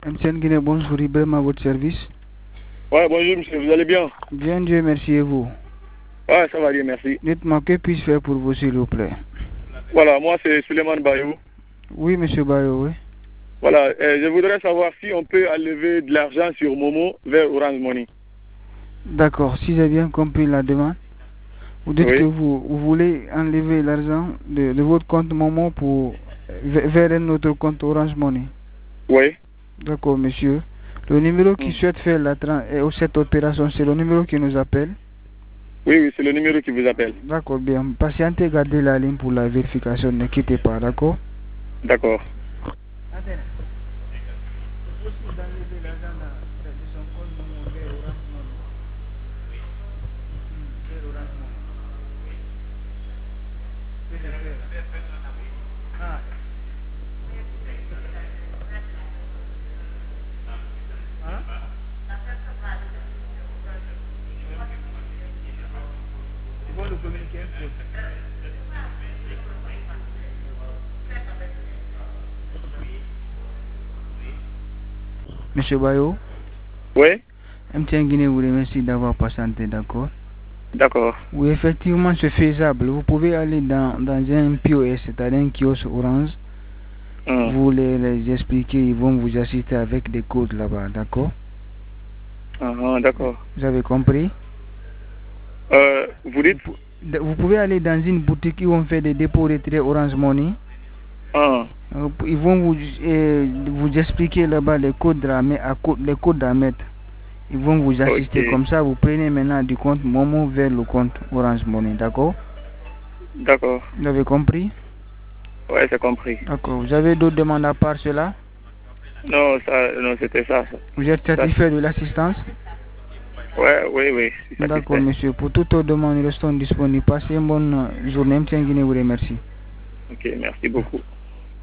MTN Guinée, bonjour, Ibrahim à votre service. Ouais, bonjour monsieur, vous allez bien? Bien, Dieu merci, et vous? Ouais, ça va bien, merci. Dites-moi, que puis-je faire pour vous, s'il vous plaît? Voilà, moi c'est Suleiman Bayou. Oui, monsieur Bayo, oui. Voilà, je voudrais savoir si on peut enlever de l'argent sur Momo vers Orange Money. D'accord, si j'ai bien compris la demande, vous dites que Oui, vous voulez enlever l'argent de votre compte Momo pour vers un autre compte Orange Money. oui. D'accord, monsieur. Le numéro qui Hmm. souhaite faire cette opération, c'est le numéro qui nous appelle. Oui, oui, c'est le numéro qui vous appelle. D'accord, bien. Patientez, gardez la ligne pour la vérification, ne quittez pas, d'accord? D'accord. Monsieur Bayo, Oui, MTN Guinée vous remercie d'avoir patienté, d'accord? d'accord. Oui, effectivement, c'est faisable. Vous pouvez aller dans un POS, c'est-à-dire un kiosque Orange. Hmm. Vous les expliquer, ils vont vous assister avec des codes là-bas, d'accord? D'accord. Vous avez compris? Vous dites? Vous pouvez aller dans une boutique où on fait des dépôts retraits Orange Money. Ah, Ils vont vous expliquer là-bas les codes les codes à mettre. Ils vont vous assister ok. comme ça. Vous prenez maintenant du compte Momo vers le compte Orange Money, d'accord? D'accord. Vous avez compris? Ouais, c'est compris. D'accord. Vous avez d'autres demandes à part cela? Non, ça, non, c'était ça. Vous êtes Ça, satisfait de l'assistance? ouais, oui, oui, je suis D'accord, satisfait. monsieur. Pour toute autre demande, nous restons disponibles. Passez une bonne journée. MTN Guinée vous remercie. Ok, merci beaucoup.